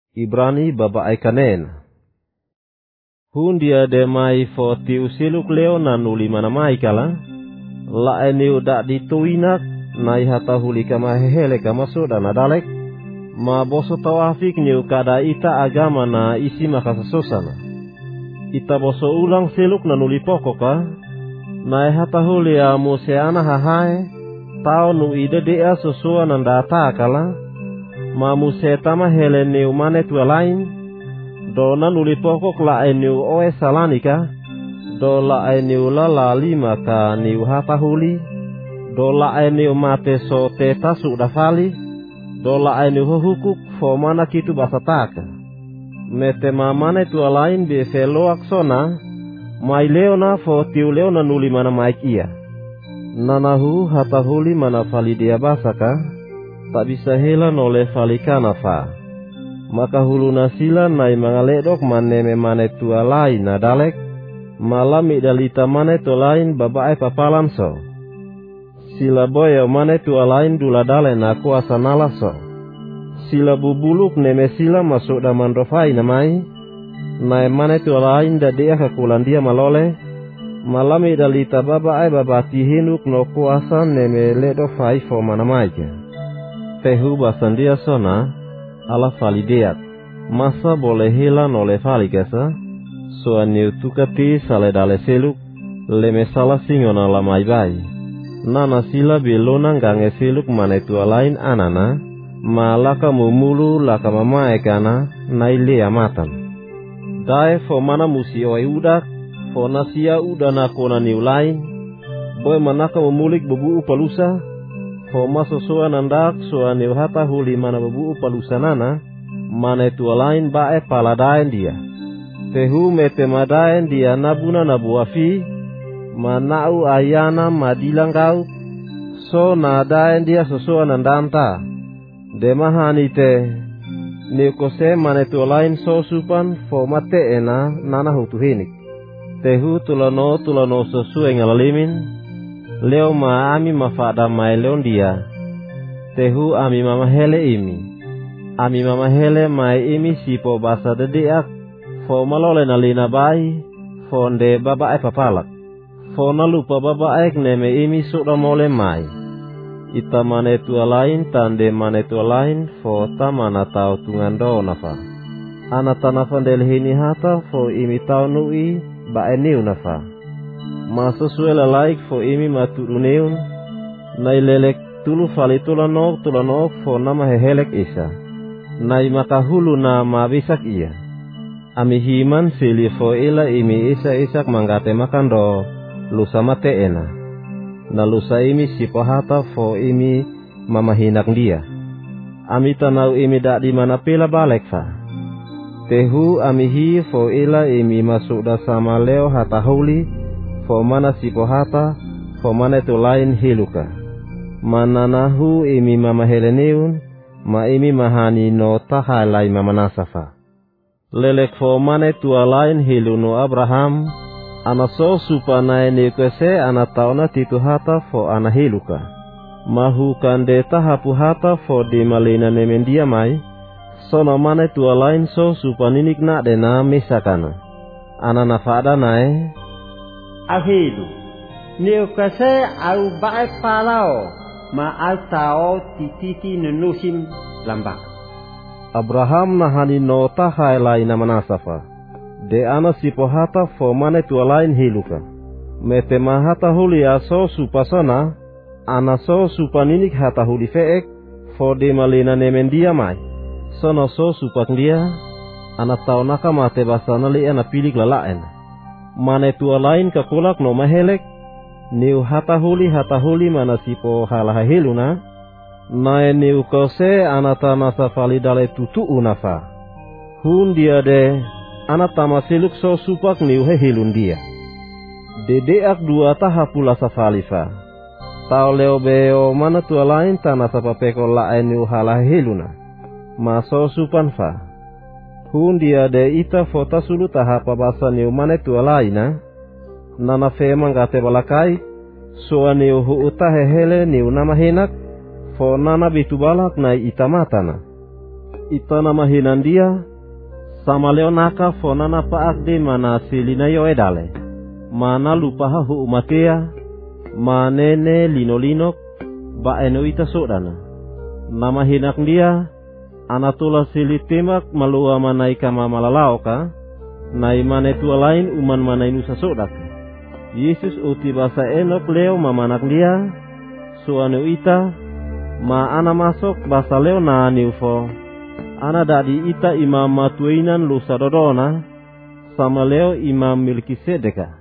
Ibrani baba aikanen. Hundia de mai fo tiu siluk leo nanuli mana mai kala. La eniu dak dituinak nai hata huli kama hehele kama soda na dalek. Ma boso tawafik niu kada ita agama na isi makasasosana. Ita boso ulang siluk nanuli pokoka. Nai hata huli ya museana hahae. Tau nu ide dea sosua nandata kala. Ma musetama hele niu mane tua lain. Do nanuli pokok la eniu oe salanika. Do la eniu la lima ka niu hata huli. Do la eniu mate so teta sudafali. Do la eniu hukuk fo mana kitu basataka. Mete mamane tua lain be feloak sona. Mai leona fo tiu leona nuli mana maik ia. Nanahu hata huli mana fali dia basaka. Tak bisa hela nole falikana fa. Maka hulu nasila nai mangaledok maneme mane tua lain na dalek. Malam idalita mane tua lain babae papalan so. Sila boyo mane tua lain dula dale na kuasa nala so. Sila bubuluk neme sila masuk daman rofai namai. Nai mane tua lain dadea kakulan dia malole. Malam idalita babae babati hinuk no kuasa neme ledo fai fo manamaika. Tehu basan dia sona ala falideat. Masa boleh hilang oleh faligasa. Soaniu tukati sale dale seluk. Leme salah singona lamai bai. Nana sila bilona gange seluk mane tua lain anana. Malaka mumulu laka mamae kana nailea matan. Dae fo mana musi oe udak. Fo nasia udana kona niu lain. Boy manaka mumulik bebu upalusa. Fo maso soa nandak soa niu hata huli mana bebu upalusanana. Mane tua lain bae paladaen dia. Tehu mete madaen dia nabuna nabuafi. Manau ayana madilang kau. So nadaen dia sosoa nandanta. Demahani te. Niu kose mane tua lain so supan fo mate ena nana hutuhinik. Tehu tulano sosue ngalalimin. Leo ma ami mafada mai leon dia. Tehu ami mama hele imi. Ami mama hele mai imi sipo basa dedeak. Fo malole nalina bai. Fonde babae papalak. Fo nalupa babae neme imi suda mole mai. Ita mane tua lain tande mane tua lain. Fo tamana tau tungando nafa. Anata nafa delhini hata fo imi tau nui. Bae niu nafa. Maso suela laik fo imi maturuneun. Nai lelek tulu fali tulanok fo nama hehelek isa. Nai makahulu na mabisak iya. Ami himan sili fo ila imi isak manggate makan do. Lusa mate ena. Na lusa imi sipohata fo imi mamahinak dia. Ami tanau imi dak di mana pila balek fa. Tehu amihi fo ila imi masuk da sama leo hata huli. Fo mana sipohata. Fo mana tu lain hiluka. Mananahu imi mama heleneun. Ma imi mahani no tahalai mama nasafa. Lelek fo mana tua lain hilu no Abraham. Ana so supanae ni kese ana tauna titu hata fo ana hiluka. Mahu kande tahapu hata fo di malina nemendia mai. Sono mane tua lain so supaninik na dena misakana. Ana nafada nae. Ahidu. Niu kase au bae palao. Ma au tao tititi nenusim lambak. Abraham nahani no tahai lain manasafa. De ana sipohata fo mane tua lain hiluka. Mete mahata huli aso supasona. Ana so supaninik hata huli feek. Fo de malina nemendia mai. Sono so supak dia. Ana tau naka mate basana li ana pilik lalaen. Mane tua lain kakulak no mahelek. Niu hata huli mana sipo halaha hiluna. Nae niu kose anata nasa fali dale tutu unafa. Hun dia de. Anata masiluk so supak niu he hilun dia. Dedeak dua tahapula safalifa. Tau leo beo mana tua lain tanasa papeko laen niu halaha hiluna. Maso supan fa. Hun dia de ita fota sulu tahapa basa niu mane tua laina. Nana fe manggate balakai. Soa niu huuta hehele niu nama hinak. Fo nana bitu balak nai ita matana. ita nama hinan dia sama leo naka fonana paak de mana silina yo edale mana lupa hu umatea manene lino-linok ba eno ita sodana nama hinak dia anatula silitemak malua manai kama malalau ka nai mane tua lain uman manai nusa sodak Yesus uti basa enok leo mamanak dia suanu ita ma ana masuk basa leo na niufo ana dadi ita imam matuinan lusa dodona sama leo imam Melkisedeka